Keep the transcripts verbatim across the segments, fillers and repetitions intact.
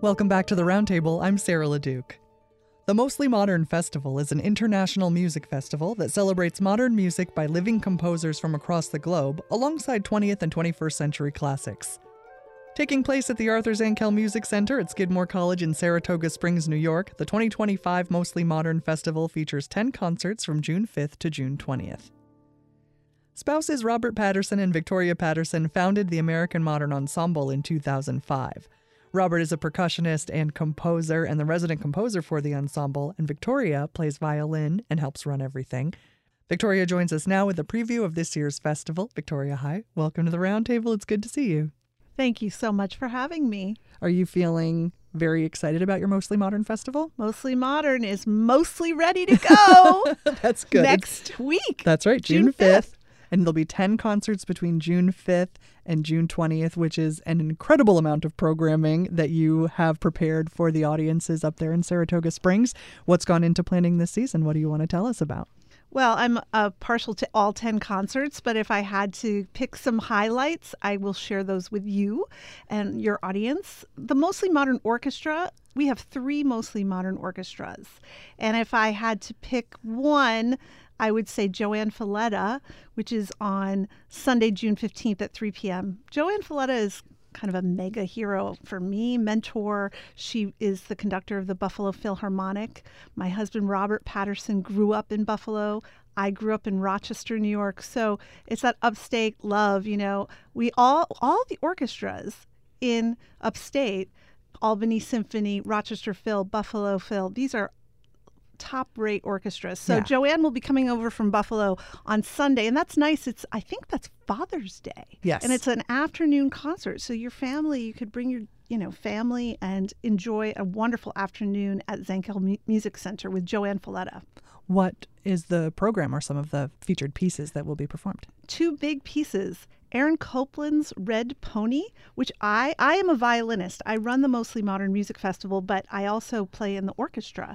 Welcome back to the Roundtable. I'm Sarah LeDuc. The Mostly Modern Festival is an international music festival that celebrates modern music by living composers from across the globe alongside twentieth and twenty-first century classics. Taking place at the Arthur Zankel Music Center at Skidmore College in Saratoga Springs, New York, the twenty twenty-five Mostly Modern Festival features ten concerts from June fifth to June twentieth. Spouses Robert Patterson and Victoria Patterson founded the American Modern Ensemble in two thousand five. Robert is a percussionist and composer and the resident composer for the ensemble, and Victoria plays violin and helps run everything. Victoria joins us now with a preview of this year's festival. Victoria, hi. Welcome to the Roundtable. It's good to see you. Thank you so much for having me. Are you feeling very excited about your Mostly Modern Festival? Mostly Modern is mostly ready to go. That's good. Next week. That's right, June fifth. And there'll be ten concerts between June fifth and June twentieth, which is an incredible amount of programming that you have prepared for the audiences up there in Saratoga Springs. What's gone into planning this season? What do you want to tell us about? Well, I'm uh, partial to all ten concerts, but if I had to pick some highlights, I will share those with you and your audience. The Mostly Modern Orchestra, we have three Mostly Modern orchestras. And if I had to pick one, I would say Joanne Falletta, which is on Sunday, June fifteenth at three p.m. Joanne Falletta is kind of a mega hero for me, mentor. She is the conductor of the Buffalo Philharmonic. My husband, Robert Patterson, grew up in Buffalo. I grew up in Rochester, New York. So it's that upstate love, you know. We all, all the orchestras in upstate, Albany Symphony, Rochester Phil, Buffalo Phil, these are top-rate orchestras. So yeah. Joanne will be coming over from Buffalo on Sunday, and that's nice. It's I think that's Father's Day. Yes. And it's an afternoon concert. So your family, you could bring your, you know, family and enjoy a wonderful afternoon at Zankel M- Music Center with Joanne Falletta. What is the program or some of the featured pieces that will be performed? Two big pieces. Aaron Copland's Red Pony, which I, I am a violinist. I run the Mostly Modern Music Festival, but I also play in the orchestra.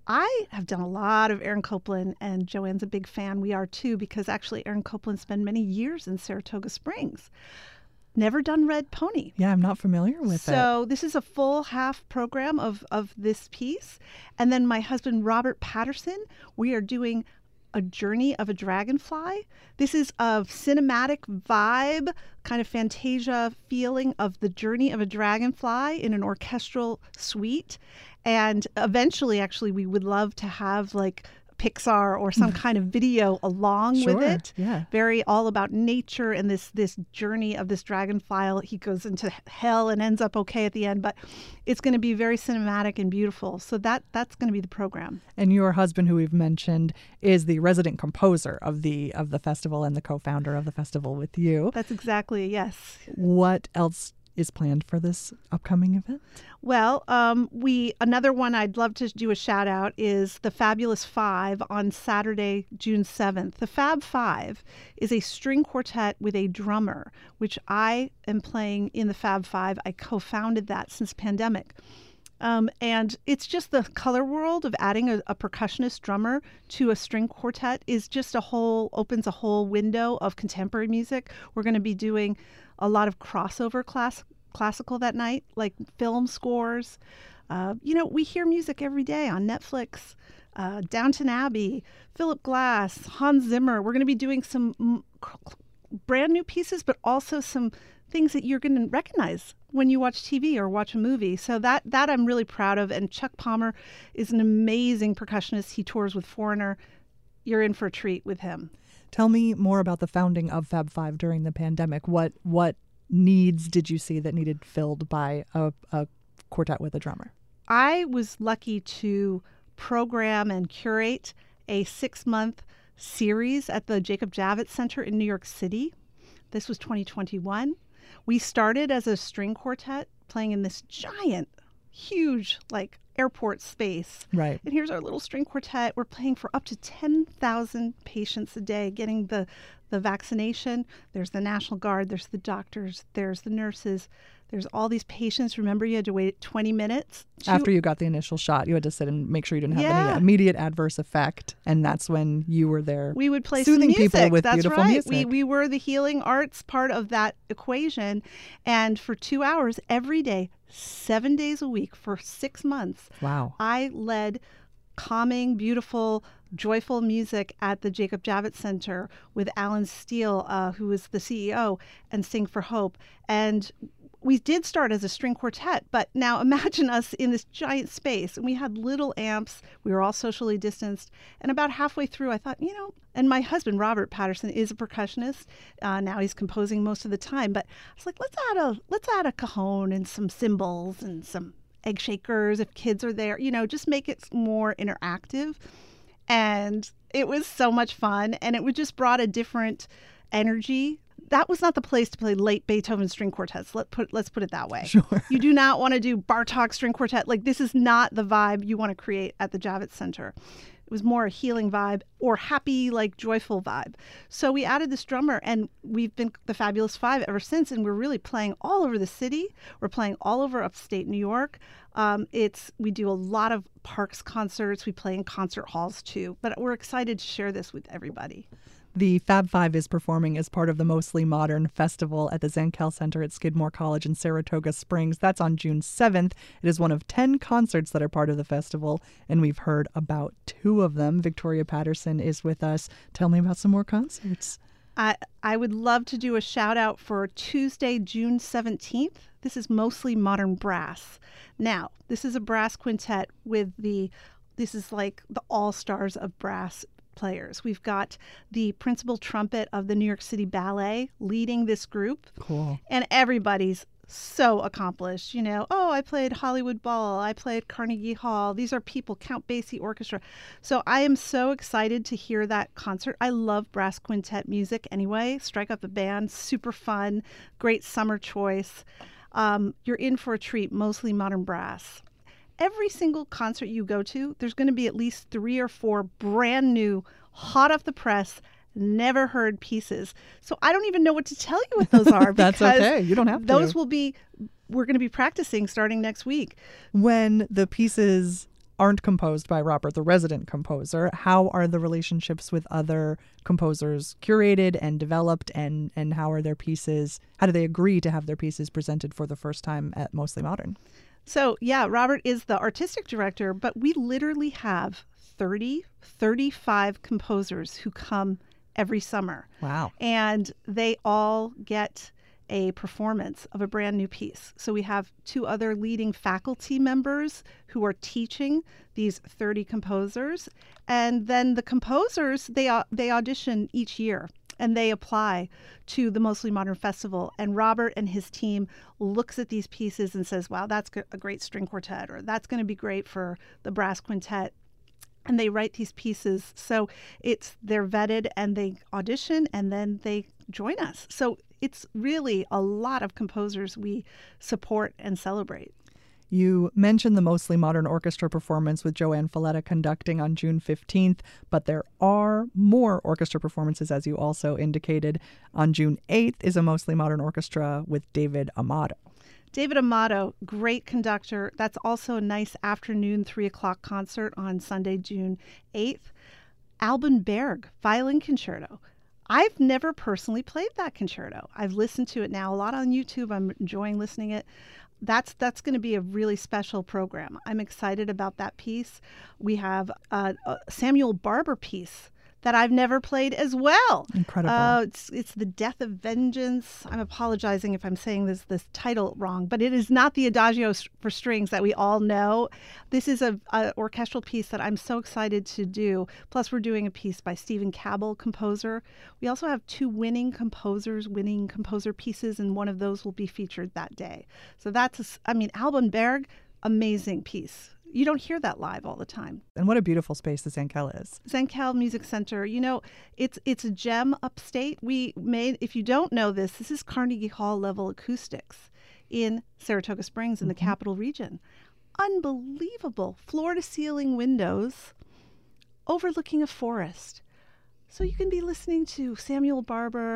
I have done a lot of Aaron Copland, and Joanne's a big fan. We are too, because actually Aaron Copland spent many years in Saratoga Springs. Never done Red Pony. Yeah, I'm not familiar with so it. So this is a full half program of, of this piece. And then my husband, Robert Patterson, we are doing A Journey of a Dragonfly. This is a cinematic vibe, kind of Fantasia feeling of the journey of a dragonfly in an orchestral suite. And eventually, actually, we would love to have like Pixar or some kind of video along sure, with it. Yeah. Very all about nature and this this journey of this dragonfly. He goes into hell and ends up okay at the end, but it's going to be very cinematic and beautiful. So that that's going to be the program. And your husband, who we've mentioned, is the resident composer of the of the festival and the co-founder of the festival with you. That's exactly, yes. What else is planned for this upcoming event? Well, um, we another one I'd love to do a shout out is the Fabulous Five on Saturday, June seventh. The Fab Five is a string quartet with a drummer, which I am playing in the Fab Five. I co-founded that since pandemic. Um, and it's just the color world of adding a, a percussionist drummer to a string quartet is just a whole, opens a whole window of contemporary music. We're going to be doing a lot of crossover class, classical that night, like film scores. Uh, you know, we hear music every day on Netflix, uh, Downton Abbey, Philip Glass, Hans Zimmer. We're going to be doing some m- brand new pieces, but also some things that you're going to recognize when you watch T V or watch a movie. So that that I'm really proud of. And Chuck Palmer is an amazing percussionist. He tours with Foreigner. You're in for a treat with him. Tell me more about the founding of Fab Five during the pandemic. What what needs did you see that needed filled by a, a quartet with a drummer? I was lucky to program and curate a six-month series at the Jacob Javits Center in New York City. This was twenty twenty-one. We started as a string quartet playing in this giant, huge, like airport space. Right. And here's our little string quartet. We're playing for up to ten thousand patients a day, getting the, the vaccination. There's the National Guard, there's the doctors, there's the nurses. There's all these patients. Remember, you had to wait twenty minutes? to- After you got the initial shot, you had to sit and make sure you didn't have Yeah. any immediate adverse effect. And that's when you were there We would play soothing some music. people with That's beautiful right. music. We, we were the healing arts part of that equation. And for two hours every day, seven days a week for six months, Wow. I led calming, beautiful, joyful music at the Jacob Javits Center with Alan Steele, uh, who is the C E O, and Sing for Hope. And we did start as a string quartet, but now imagine us in this giant space. And we had little amps. We were all socially distanced. And about halfway through, I thought, you know, and my husband, Robert Patterson, is a percussionist. Uh, now he's composing most of the time. But I was like, let's add a let's add a cajon and some cymbals and some egg shakers if kids are there. You know, just make it more interactive. And it was so much fun. And it would just brought a different energy. That was not the place to play late Beethoven string quartets. Let put let's put it that way. Sure. You do not want to do Bartok string quartet. Like, this is not the vibe you want to create at the Javits Center. It was more a healing vibe or happy, like joyful vibe. So we added this drummer, and we've been the Fabulous Five ever since. And we're really playing all over the city. We're playing all over upstate New York. Um, it's we do a lot of parks concerts. We play in concert halls too. But we're excited to share this with everybody. The Fab Five is performing as part of the Mostly Modern Festival at the Zankel Center at Skidmore College in Saratoga Springs. That's on June seventh. It is one of ten concerts that are part of the festival, and we've heard about two of them. Victoria Patterson is with us. Tell me about some more concerts. I, I would love to do a shout out for Tuesday, June seventeenth. This is Mostly Modern Brass. Now, this is a brass quintet with the, this is like the all-stars of brass players. We've got the principal trumpet of the New York City Ballet leading this group. Cool. And everybody's so accomplished. You know, oh, I played Hollywood Bowl. I played Carnegie Hall. These are people, Count Basie Orchestra. So I am so excited to hear that concert. I love brass quintet music anyway. Strike Up the Band, super fun, great summer choice. Um, you're in for a treat, Mostly Modern Brass. Every single concert you go to, there's going to be at least three or four brand new, hot off the press, never heard pieces. So I don't even know what to tell you what those are. That's because okay. You don't have to. Those will be, we're going to be practicing starting next week. When the pieces aren't composed by Robert, the resident composer, how are the relationships with other composers curated and developed, and, and how are their pieces, how do they agree to have their pieces presented for the first time at Mostly Modern? So, yeah, Robert is the artistic director, but we literally have thirty, thirty-five composers who come every summer. Wow. And they all get a performance of a brand new piece. So we have two other leading faculty members who are teaching these thirty composers. And then the composers, they they audition each year. And they apply to the Mostly Modern Festival. And Robert and his team looks at these pieces and says, wow, that's a great string quartet, or that's going to be great for the brass quintet. And they write these pieces. So it's they're vetted and they audition and then they join us. So it's really a lot of composers we support and celebrate. You mentioned the Mostly Modern Orchestra performance with Joanne Falletta conducting on June fifteenth, but there are more orchestra performances, as you also indicated. On June eighth is a Mostly Modern Orchestra with David Amato. David Amato, great conductor. That's also a nice afternoon, three o'clock concert on Sunday, June eighth. Alban Berg, violin concerto. I've never personally played that concerto. I've listened to it now a lot on YouTube. I'm enjoying listening it. That's that's going to be a really special program. I'm excited about that piece. We have a, a Samuel Barber piece that I've never played as well. Incredible. Uh, it's it's The Death of Vengeance. I'm apologizing if I'm saying this this title wrong, but it is not the Adagio for strings that we all know. This is a, a orchestral piece that I'm so excited to do. Plus, we're doing a piece by Stephen Cabell, composer. We also have two winning composers, winning composer pieces, and one of those will be featured that day. So that's, a, I mean, Alban Berg, amazing piece. You don't hear that live all the time. And what a beautiful space the Zankel is. Zankel Music Center, you know, it's it's a gem upstate. We made, if you don't know this, this is Carnegie Hall level acoustics in Saratoga Springs in the mm-hmm. Capital Region. Unbelievable floor-to-ceiling windows overlooking a forest. So you can be listening to Samuel Barber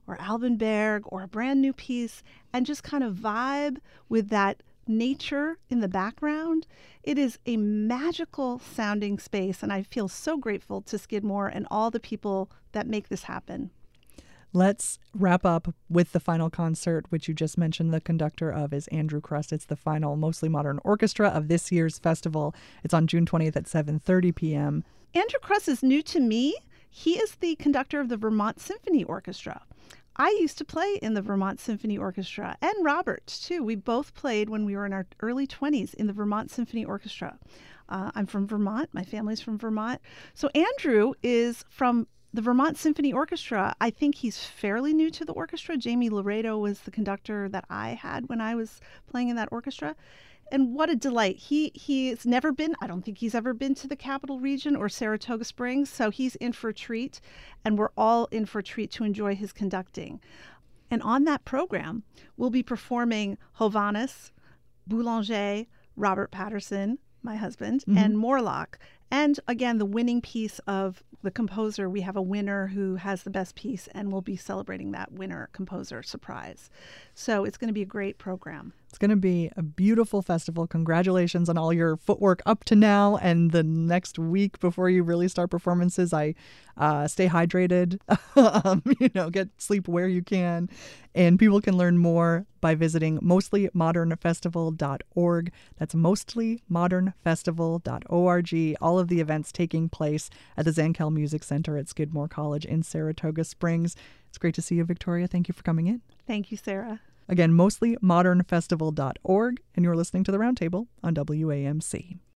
or Alvin Berg or a brand new piece and just kind of vibe with that nature in the background. It is a magical sounding space, and I feel so grateful to Skidmore and all the people that make this happen. Let's wrap up with the final concert, which you just mentioned the conductor of is Andrew Crust. It's the final Mostly Modern Orchestra of this year's festival. It's on June twentieth at seven thirty p.m. Andrew Crust is new to me. He is the conductor of the Vermont Symphony Orchestra. I used to play in the Vermont Symphony Orchestra, and Robert, too. We both played when we were in our early twenties in the Vermont Symphony Orchestra. Uh, I'm from Vermont. My family's from Vermont. So Andrew is from the Vermont Symphony Orchestra. I think he's fairly new to the orchestra. Jamie Laredo was the conductor that I had when I was playing in that orchestra. And what a delight. He he's never been, I don't think he's ever been to the Capital Region or Saratoga Springs, so he's in for a treat, and we're all in for a treat to enjoy his conducting. And on that program, we'll be performing Hovhannes, Boulanger, Robert Patterson, my husband, mm-hmm. and Morlock. And again, the winning piece of the composer. We have a winner who has the best piece, and we'll be celebrating that winner composer surprise. So it's going to be a great program. It's going to be a beautiful festival. Congratulations on all your footwork up to now and the next week before you really start performances. I uh, stay hydrated, um, you know, get sleep where you can. And people can learn more by visiting mostly modern festival dot org. That's mostly modern festival dot org. All of the events taking place at the Zankel Music Center at Skidmore College in Saratoga Springs. It's great to see you, Victoria. Thank you for coming in. Thank you, Sarah. Again, mostly modern festival dot org, and you're listening to The Roundtable on W A M C.